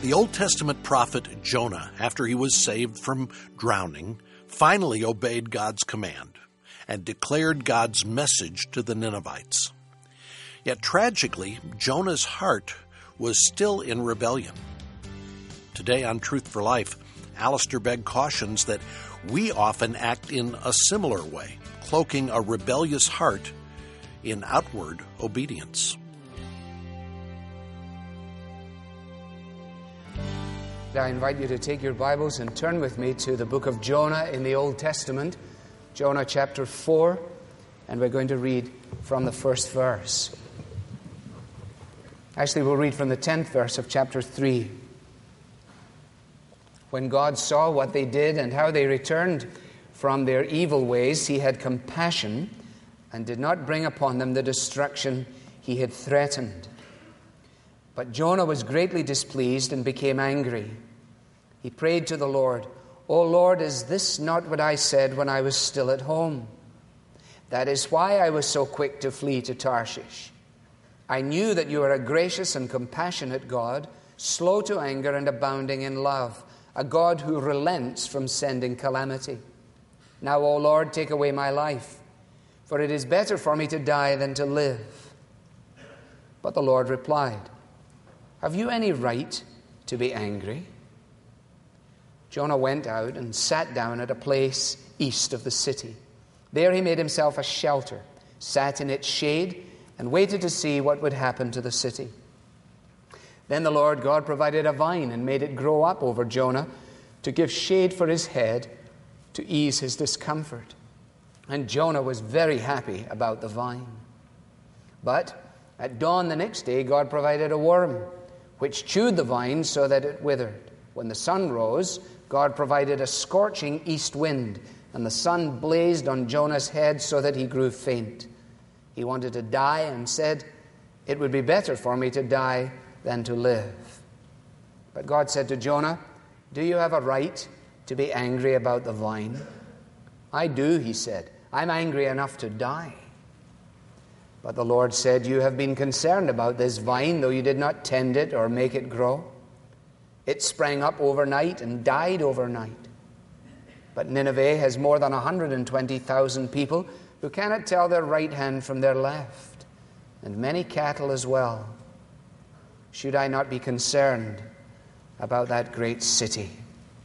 The Old Testament prophet Jonah, after he was saved from drowning, finally obeyed God's command and declared God's message to the Ninevites. Yet tragically, Jonah's heart was still in rebellion. Today on Truth for Life, Alistair Begg cautions that we often act in a similar way, cloaking a rebellious heart in outward obedience. I invite you to take your Bibles and turn with me to the book of Jonah in the Old Testament, Jonah chapter 4, and we're going to read from the first verse. Actually, we'll read from the 10th verse of chapter 3. When God saw what they did and how they returned from their evil ways, he had compassion and did not bring upon them the destruction he had threatened. But Jonah was greatly displeased and became angry. He prayed to the Lord, "O Lord, is this not what I said when I was still at home? That is why I was so quick to flee to Tarshish. I knew that you are a gracious and compassionate God, slow to anger and abounding in love, a God who relents from sending calamity. Now, O Lord, take away my life, for it is better for me to die than to live." But the Lord replied, "Have you any right to be angry?" Jonah went out and sat down at a place east of the city. There he made himself a shelter, sat in its shade, and waited to see what would happen to the city. Then the Lord God provided a vine and made it grow up over Jonah to give shade for his head, to ease his discomfort. And Jonah was very happy about the vine. But at dawn the next day, God provided a worm, which chewed the vine so that it withered. When the sun rose, God provided a scorching east wind, and the sun blazed on Jonah's head so that he grew faint. He wanted to die and said, "It would be better for me to die than to live." But God said to Jonah, "Do you have a right to be angry about the vine?" "I do," he said. "I'm angry enough to die." But the Lord said, "You have been concerned about this vine, though you did not tend it or make it grow. It sprang up overnight and died overnight. But Nineveh has more than 120,000 people who cannot tell their right hand from their left, and many cattle as well. Should I not be concerned about that great city?"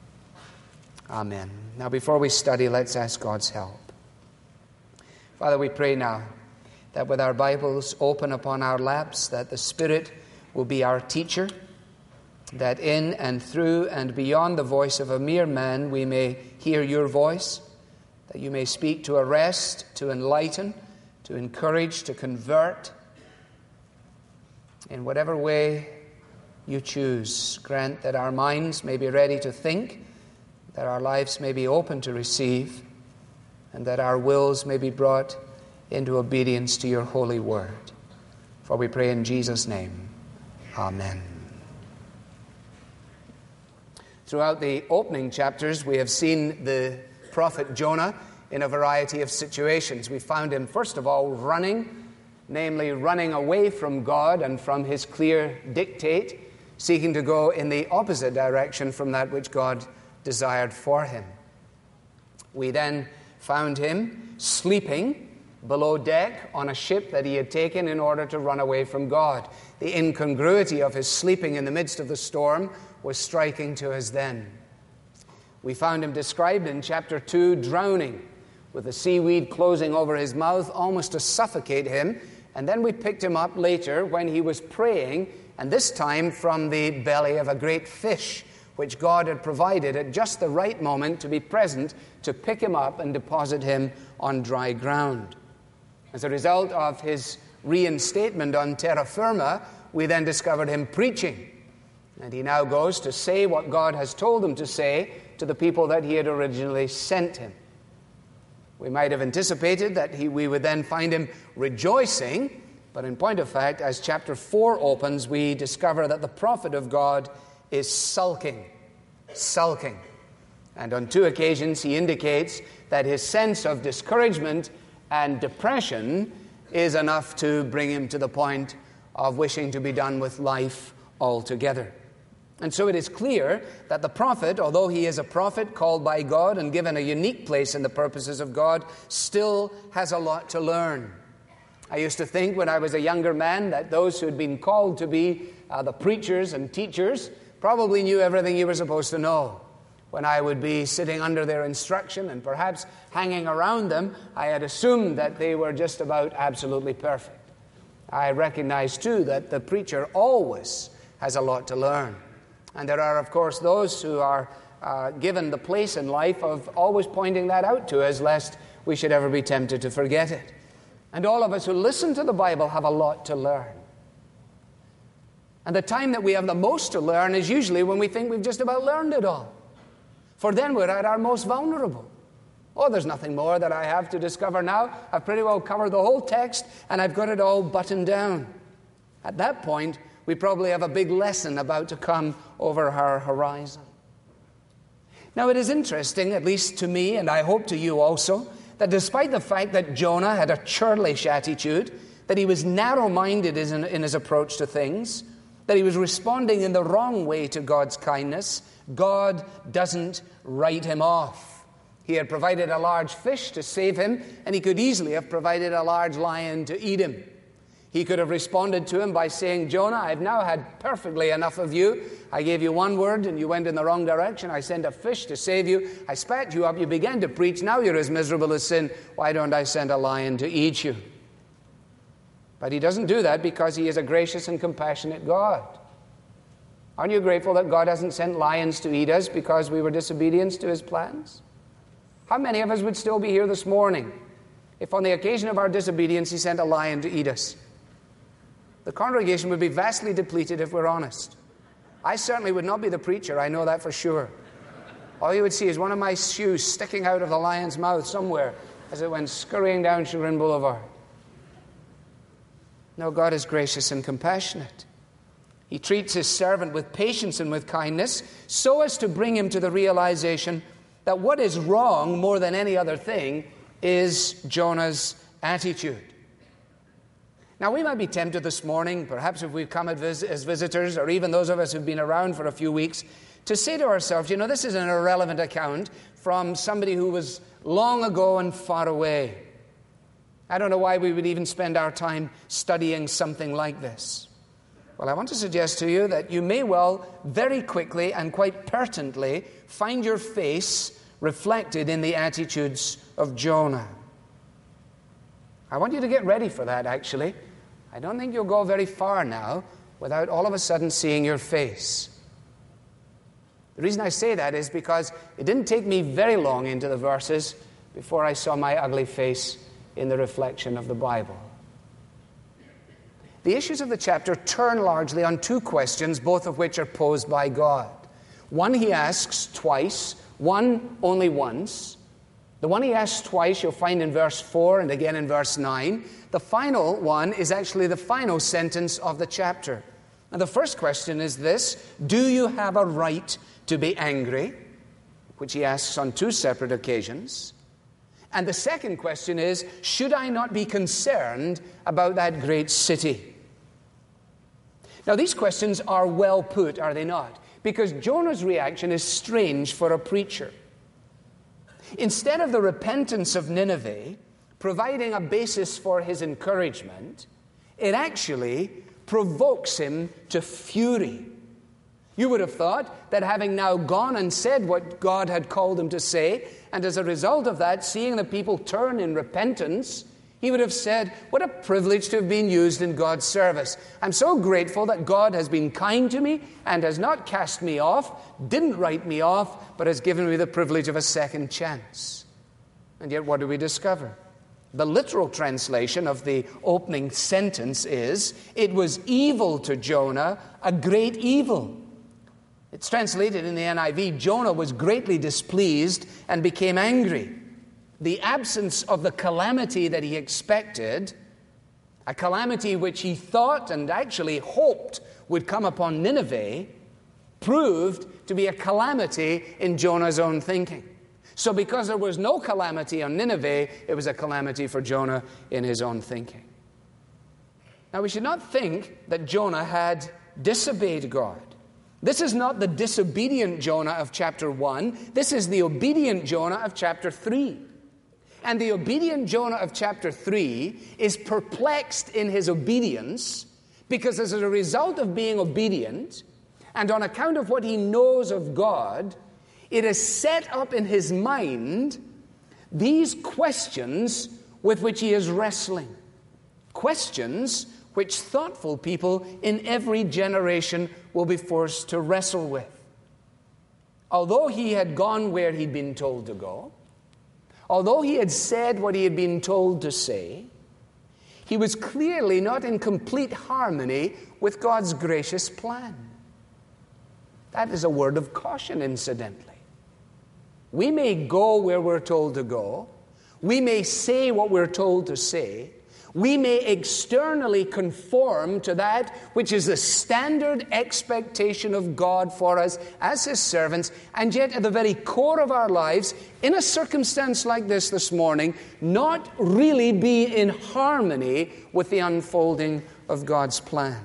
Amen. Now, before we study, let's ask God's help. Father, we pray now that with our Bibles open upon our laps, that the Spirit will be our teacher, that in and through and beyond the voice of a mere man we may hear your voice, that you may speak to arrest, to enlighten, to encourage, to convert. In whatever way you choose, grant that our minds may be ready to think, that our lives may be open to receive, and that our wills may be brought into obedience to your holy word. For we pray in Jesus' name. Amen. Throughout the opening chapters, we have seen the prophet Jonah in a variety of situations. We found him, first of all, running, namely running away from God and from his clear dictate, seeking to go in the opposite direction from that which God desired for him. We then found him sleeping below deck on a ship that he had taken in order to run away from God. The incongruity of his sleeping in the midst of the storm was striking to us then. We found him described in chapter 2 drowning, with the seaweed closing over his mouth almost to suffocate him. And then we picked him up later when he was praying, and this time from the belly of a great fish, which God had provided at just the right moment to be present to pick him up and deposit him on dry ground. As a result of his reinstatement on terra firma, we then discovered him preaching. And he now goes to say what God has told him to say to the people that he had originally sent him. We might have anticipated that we would then find him rejoicing, but in point of fact, as chapter 4 opens, we discover that the prophet of God is sulking. And on 2 occasions, he indicates that his sense of discouragement and depression is enough to bring him to the point of wishing to be done with life altogether. And so it is clear that the prophet, although he is a prophet called by God and given a unique place in the purposes of God, still has a lot to learn. I used to think when I was a younger man that those who had been called to be the preachers and teachers probably knew everything you were supposed to know. When I would be sitting under their instruction and perhaps hanging around them, I had assumed that they were just about absolutely perfect. I recognize, too, that the preacher always has a lot to learn. And there are, of course, those who are given the place in life of always pointing that out to us, lest we should ever be tempted to forget it. And all of us who listen to the Bible have a lot to learn. And the time that we have the most to learn is usually when we think we've just about learned it all. For then we're at our most vulnerable. Oh, there's nothing more that I have to discover now. I've pretty well covered the whole text, and I've got it all buttoned down. At that point, we probably have a big lesson about to come over our horizon. Now, it is interesting, at least to me, and I hope to you also, that despite the fact that Jonah had a churlish attitude, that he was narrow-minded in his approach to things, that he was responding in the wrong way to God's kindness, God doesn't write him off. He had provided a large fish to save him, and he could easily have provided a large lion to eat him. He could have responded to him by saying, Jonah, I've now had perfectly enough of you. I gave you one word and you went in the wrong direction. I sent a fish to save you. I spat you up. You began to preach. Now you're as miserable as sin. Why don't I send a lion to eat you? But he doesn't do that because he is a gracious and compassionate God. Aren't you grateful that God hasn't sent lions to eat us because we were disobedient to his plans? How many of us would still be here this morning if on the occasion of our disobedience he sent a lion to eat us? The congregation would be vastly depleted if we're honest. I certainly would not be the preacher, I know that for sure. All you would see is one of my shoes sticking out of the lion's mouth somewhere as it went scurrying down Chagrin Boulevard. No, God is gracious and compassionate. He treats his servant with patience and with kindness so as to bring him to the realization that what is wrong more than any other thing is Jonah's attitude. Now, we might be tempted this morning, perhaps if we've come as visitors, or even those of us who've been around for a few weeks, to say to ourselves, this is an irrelevant account from somebody who was long ago and far away. I don't know why we would even spend our time studying something like this. Well, I want to suggest to you that you may well very quickly and quite pertinently find your face reflected in the attitudes of Jonah. I want you to get ready for that, actually. I don't think you'll go very far now without all of a sudden seeing your face. The reason I say that is because it didn't take me very long into the verses before I saw my ugly face in the reflection of the Bible. The issues of the chapter turn largely on two questions, both of which are posed by God. One he asks twice, one only once. The one he asks twice you'll find in verse 4 and again in verse 9. The final one is actually the final sentence of the chapter. And the first question is this: do you have a right to be angry? Which he asks on two separate occasions. And the second question is, should I not be concerned about that great city? Now, these questions are well put, are they not? Because Jonah's reaction is strange for a preacher. Instead of the repentance of Nineveh providing a basis for his encouragement, it actually provokes him to fury. You would have thought that having now gone and said what God had called him to say, and as a result of that, seeing the people turn in repentance, he would have said, what a privilege to have been used in God's service. I'm so grateful that God has been kind to me and has not cast me off, didn't write me off, but has given me the privilege of a second chance. And yet what do we discover? The literal translation of the opening sentence is, it was evil to Jonah, a great evil. It's translated in the NIV, Jonah was greatly displeased and became angry. The absence of the calamity that he expected, a calamity which he thought and actually hoped would come upon Nineveh, proved to be a calamity in Jonah's own thinking. So because there was no calamity on Nineveh, it was a calamity for Jonah in his own thinking. Now we should not think that Jonah had disobeyed God. This is not the disobedient Jonah of chapter 1. This is the obedient Jonah of chapter 3. And the obedient Jonah of chapter 3 is perplexed in his obedience because as a result of being obedient and on account of what he knows of God, it has set up in his mind these questions with which he is wrestling. Questions which thoughtful people in every generation will be forced to wrestle with. Although he had gone where he'd been told to go, although he had said what he had been told to say, he was clearly not in complete harmony with God's gracious plan. That is a word of caution, incidentally. We may go where we're told to go. We may say what we're told to say. We may externally conform to that which is the standard expectation of God for us as His servants, and yet at the very core of our lives, in a circumstance like this morning, not really be in harmony with the unfolding of God's plan.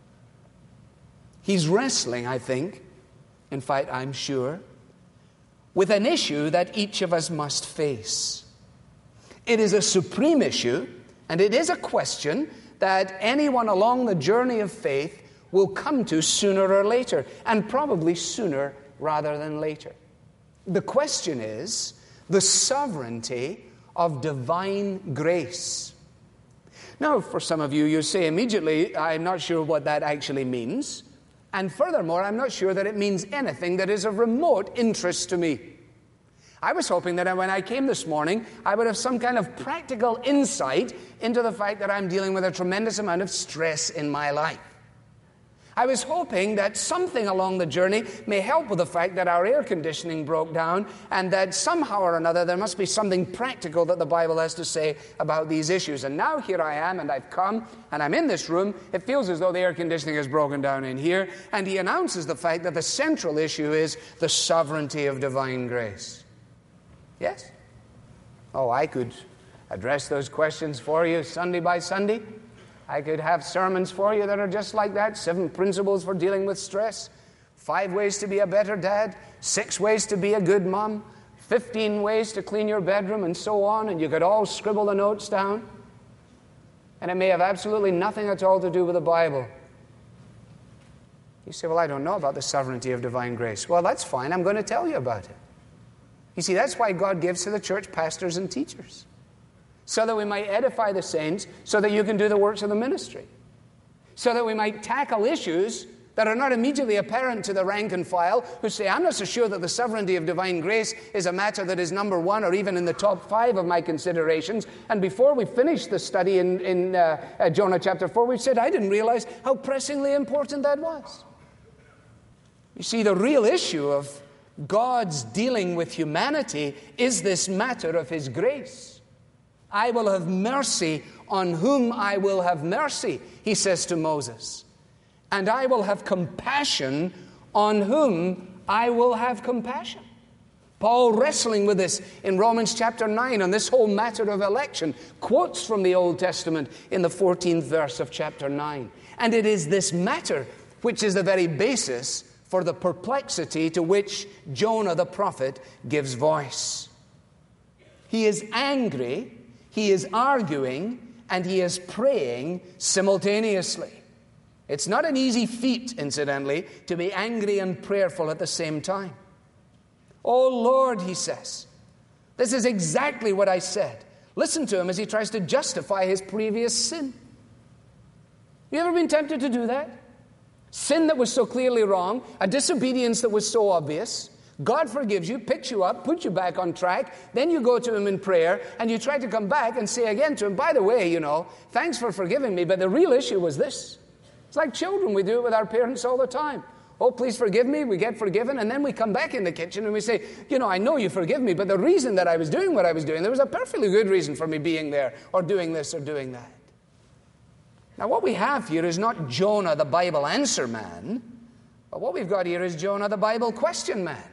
He's wrestling, I think, in fact, I'm sure, with an issue that each of us must face. It is a supreme issue, and it is a question that anyone along the journey of faith will come to sooner or later, and probably sooner rather than later. The question is the sovereignty of divine grace. Now, for some of you, you say immediately, I'm not sure what that actually means. And furthermore, I'm not sure that it means anything that is of remote interest to me. I was hoping that when I came this morning, I would have some kind of practical insight into the fact that I'm dealing with a tremendous amount of stress in my life. I was hoping that something along the journey may help with the fact that our air conditioning broke down and that somehow or another there must be something practical that the Bible has to say about these issues. And now here I am, and I've come, and I'm in this room. It feels as though the air conditioning is broken down in here, and he announces the fact that the central issue is the sovereignty of divine grace. Yes? Oh, I could address those questions for you Sunday by Sunday. I could have sermons for you that are just like that. 7 principles for dealing with stress. 5 ways to be a better dad. 6 ways to be a good mom. 15 ways to clean your bedroom, and so on. And you could all scribble the notes down. And it may have absolutely nothing at all to do with the Bible. You say, well, I don't know about the sovereignty of divine grace. Well, that's fine. I'm going to tell you about it. You see, that's why God gives to the church pastors and teachers, so that we might edify the saints, so that you can do the works of the ministry, so that we might tackle issues that are not immediately apparent to the rank and file, who say, I'm not so sure that the sovereignty of divine grace is a matter that is number 1 or even in the top 5 of my considerations. And before we finished the study in Jonah chapter 4, we said, I didn't realize how pressingly important that was. You see, the real issue of God's dealing with humanity is this matter of His grace. I will have mercy on whom I will have mercy, He says to Moses. And I will have compassion on whom I will have compassion. Paul, wrestling with this in Romans chapter 9 on this whole matter of election, quotes from the Old Testament in the 14th verse of chapter 9. And it is this matter which is the very basis for the perplexity to which Jonah the prophet gives voice. He is angry, he is arguing, and he is praying simultaneously. It's not an easy feat, incidentally, to be angry and prayerful at the same time. Oh Lord, he says, this is exactly what I said. Listen to him as he tries to justify his previous sin. You ever been tempted to do that? Sin that was so clearly wrong, a disobedience that was so obvious. God forgives you, picks you up, puts you back on track. Then you go to Him in prayer, and you try to come back and say again to Him, by the way, thanks for forgiving me, but the real issue was this. It's like children. We do it with our parents all the time. Oh, please forgive me. We get forgiven, and then we come back in the kitchen and we say, I know you forgive me, but the reason that I was doing what I was doing, there was a perfectly good reason for me being there, or doing this or doing that. Now, what we have here is not Jonah, the Bible answer man, but what we've got here is Jonah, the Bible question man.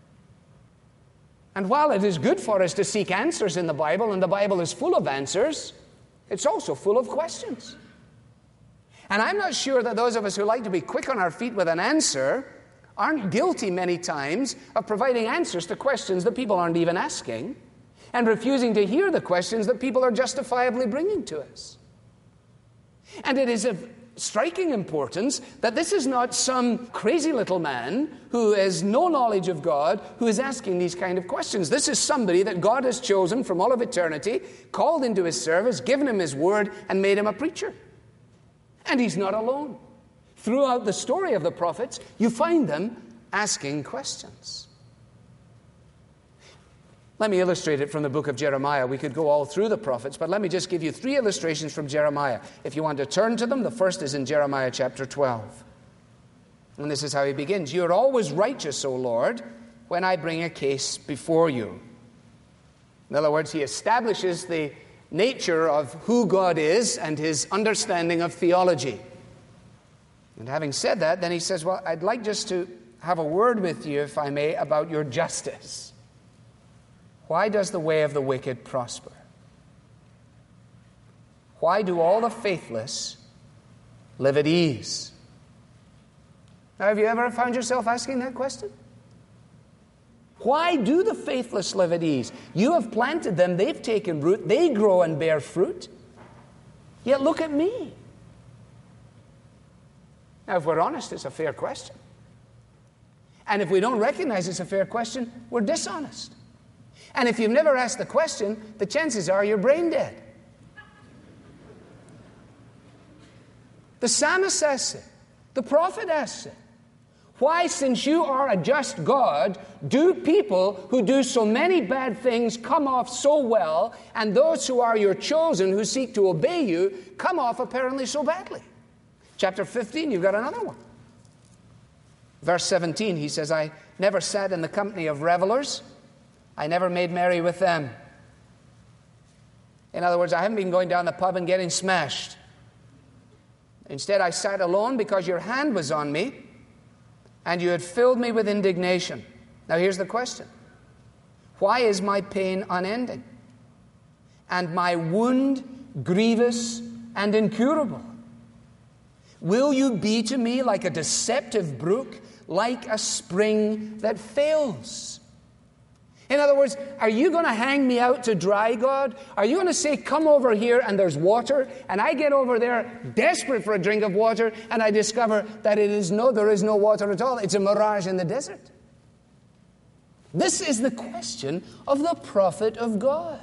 And while it is good for us to seek answers in the Bible, and the Bible is full of answers, it's also full of questions. And I'm not sure that those of us who like to be quick on our feet with an answer aren't guilty many times of providing answers to questions that people aren't even asking, and refusing to hear the questions that people are justifiably bringing to us. And it is of striking importance that this is not some crazy little man who has no knowledge of God who is asking these kind of questions. This is somebody that God has chosen from all of eternity, called into his service, given him his word, and made him a preacher. And he's not alone. Throughout the story of the prophets, you find them asking questions. Let me illustrate it from the book of Jeremiah. We could go all through the prophets, but let me just give you 3 illustrations from Jeremiah. If you want to turn to them, the first is in Jeremiah chapter 12. And this is how he begins. You are always righteous, O Lord, when I bring a case before you. In other words, he establishes the nature of who God is and his understanding of theology. And having said that, then he says, well, I'd like just to have a word with you, if I may, about your justice. Why does the way of the wicked prosper? Why do all the faithless live at ease? Now, have you ever found yourself asking that question? Why do the faithless live at ease? You have planted them, they've taken root, they grow and bear fruit. Yet look at me. Now, if we're honest, it's a fair question. And if we don't recognize it's a fair question, we're dishonest. And if you've never asked the question, the chances are you're brain dead. The psalmist asks it. The prophet asks it. Why, since you are a just God, do people who do so many bad things come off so well, and those who are your chosen, who seek to obey you, come off apparently so badly? Chapter 15, you've got another one. Verse 17, he says, I never sat in the company of revelers. I never made merry with them. In other words, I haven't been going down the pub and getting smashed. Instead, I sat alone because your hand was on me and you had filled me with indignation. Now here's the question. Why is my pain unending and my wound grievous and incurable? Will you be to me like a deceptive brook, like a spring that fails? In other words, are you going to hang me out to dry, God? Are you going to say, come over here and there's water, and I get over there desperate for a drink of water, and I discover that there is no water at all. It's a mirage in the desert. This is the question of the prophet of God.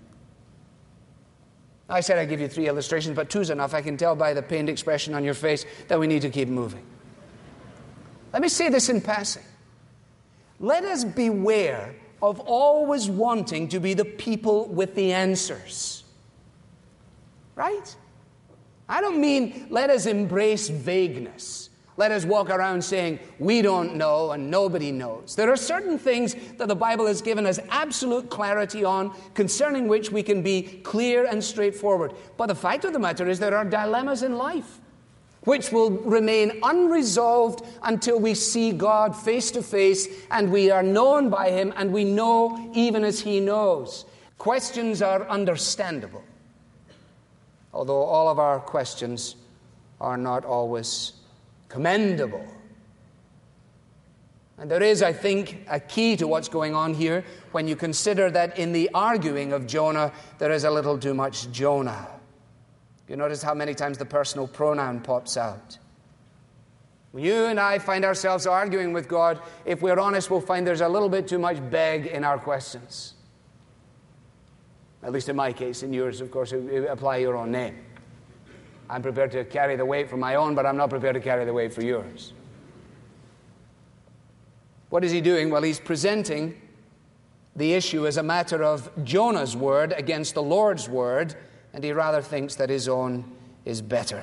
I said I'd give you 3 illustrations, but 2's enough. I can tell by the pained expression on your face that we need to keep moving. Let me say this in passing. Let us beware of always wanting to be the people with the answers. Right? I don't mean let us embrace vagueness. Let us walk around saying, we don't know and nobody knows. There are certain things that the Bible has given us absolute clarity on, concerning which we can be clear and straightforward. But the fact of the matter is there are dilemmas in life which will remain unresolved until we see God face to face and we are known by him and we know even as he knows. Questions are understandable, although all of our questions are not always commendable. And there is, I think, a key to what's going on here when you consider that in the arguing of Jonah, there is a little too much Jonah. You notice how many times the personal pronoun pops out. When you and I find ourselves arguing with God, if we're honest, we'll find there's a little bit too much beg in our questions. At least in my case. In yours, of course, you apply your own name. I'm prepared to carry the weight for my own, but I'm not prepared to carry the weight for yours. What is he doing? Well, he's presenting the issue as a matter of Jonah's word against the Lord's word, and he rather thinks that his own is better.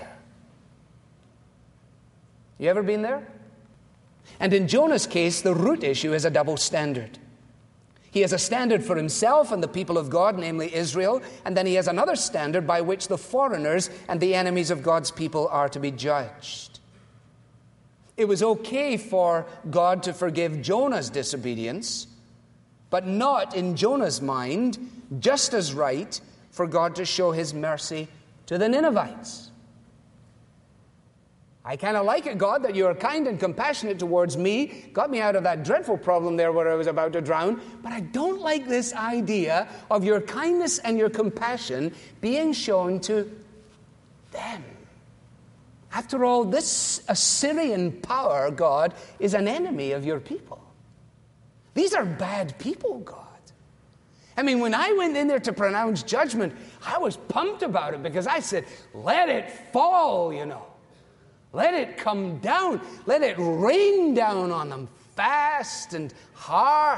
You ever been there? And in Jonah's case, the root issue is a double standard. He has a standard for himself and the people of God, namely Israel, and then he has another standard by which the foreigners and the enemies of God's people are to be judged. It was okay for God to forgive Jonah's disobedience, but not, in Jonah's mind, just as right for God to show his mercy to the Ninevites. I kind of like it, God, that you are kind and compassionate towards me. Got me out of that dreadful problem there where I was about to drown. But I don't like this idea of your kindness and your compassion being shown to them. After all, this Assyrian power, God, is an enemy of your people. These are bad people, God. I mean, when I went in there to pronounce judgment, I was pumped about it because I said, let it fall, you know. Let it come down. Let it rain down on them fast and hard.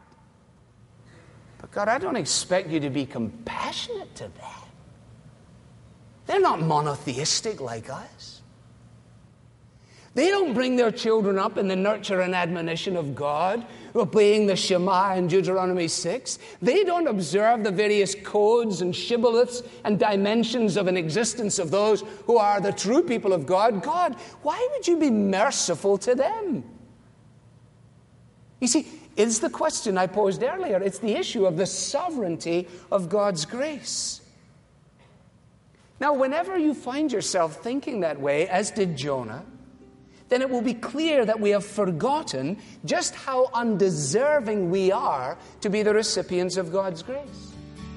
But God, I don't expect you to be compassionate to them. They're not monotheistic like us. They don't bring their children up in the nurture and admonition of God, obeying the Shema in Deuteronomy 6. They don't observe the various codes and shibboleths and dimensions of an existence of those who are the true people of God. God, why would you be merciful to them? You see, it's the question I posed earlier. It's the issue of the sovereignty of God's grace. Now, whenever you find yourself thinking that way, as did Jonah, then it will be clear that we have forgotten just how undeserving we are to be the recipients of God's grace.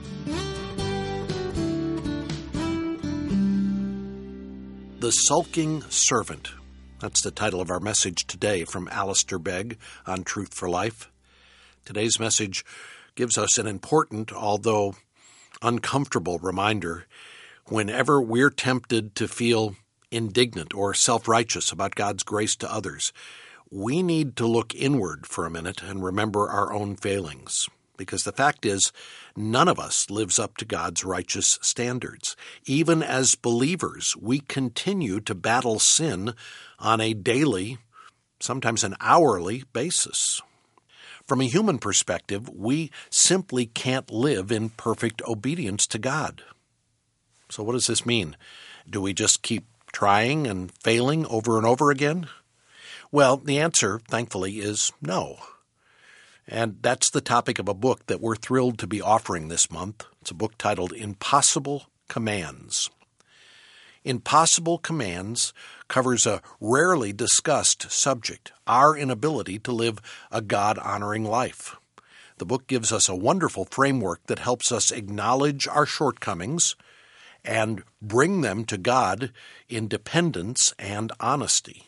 The Sulking Servant. That's the title of our message today from Alistair Begg on Truth for Life. Today's message gives us an important, although uncomfortable reminder. Whenever we're tempted to feel indignant or self-righteous about God's grace to others, we need to look inward for a minute and remember our own failings. Because the fact is, none of us lives up to God's righteous standards. Even as believers, we continue to battle sin on a daily, sometimes an hourly basis. From a human perspective, we simply can't live in perfect obedience to God. So what does this mean? Do we just keep trying and failing over and over again? Well, the answer, thankfully, is no. And that's the topic of a book that we're thrilled to be offering this month. It's a book titled Impossible Commands. Impossible Commands covers a rarely discussed subject, our inability to live a God-honoring life. The book gives us a wonderful framework that helps us acknowledge our shortcomings and bring them to God in dependence and honesty.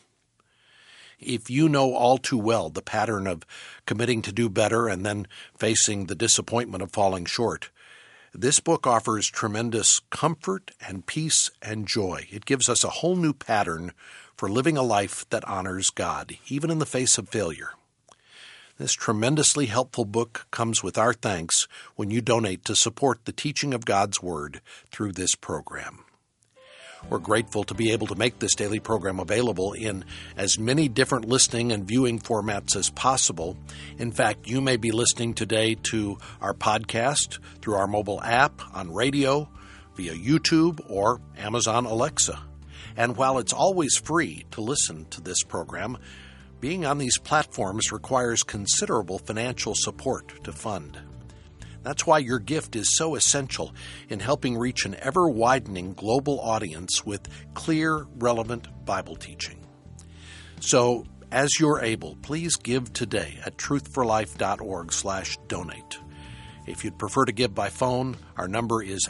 If you know all too well the pattern of committing to do better and then facing the disappointment of falling short, this book offers tremendous comfort and peace and joy. It gives us a whole new pattern for living a life that honors God, even in the face of failure. This tremendously helpful book comes with our thanks when you donate to support the teaching of God's Word through this program. We're grateful to be able to make this daily program available in as many different listening and viewing formats as possible. In fact, you may be listening today to our podcast through our mobile app, on radio, via YouTube, or Amazon Alexa. And while it's always free to listen to this program, being on these platforms requires considerable financial support to fund. That's why your gift is so essential in helping reach an ever-widening global audience with clear, relevant Bible teaching. So, as you're able, please give today at truthforlife.org/donate. If you'd prefer to give by phone, our number is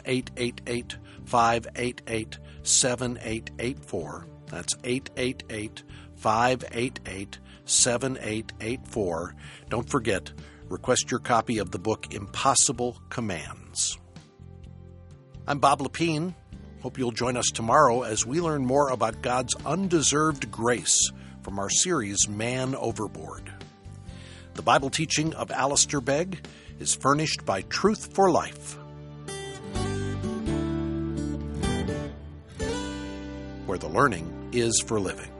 888-588-7884. That's 888-588-7884. Don't forget, request your copy of the book Impossible Commands. I'm Bob Lepine. Hope you'll join us tomorrow as we learn more about God's undeserved grace from our series Man Overboard. The Bible teaching of Alistair Begg is furnished by Truth for Life, where the learning is for living.